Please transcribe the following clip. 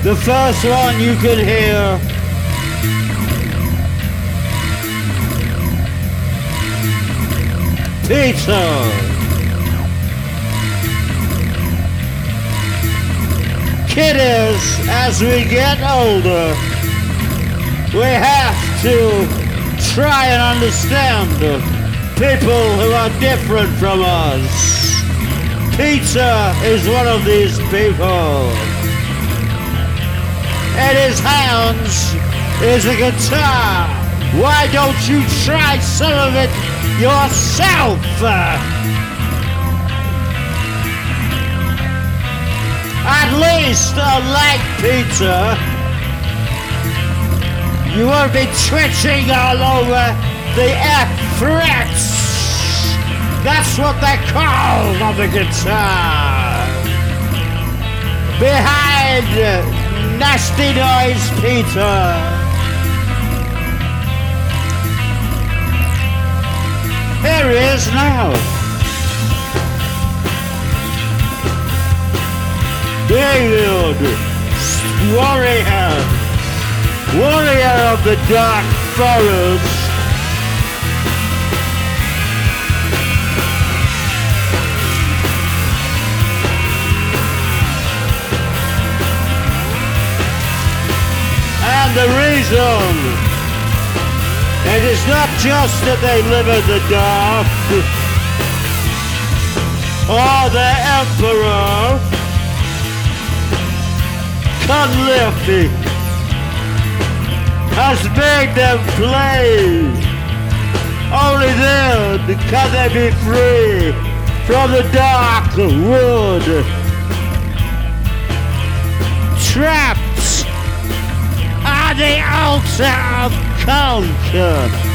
The first one you can hear Peter. Kiddies, as we get older, we have to try and understand people who are different from us. Peter is one of these people. In his hands is a guitar. Why don't you try some of it yourself? At least, unlike Peter, you won't be twitching all over the F frets. That's what they call on the guitar. Behind Nasty Noise Peter. Here he is now. David, warrior of the dark forest. And the reason, it is not just that they live in the dark, or the emperor, Cunliffe, has made them play. Only then can they be free from the dark wood. Trapped on the altar of culture.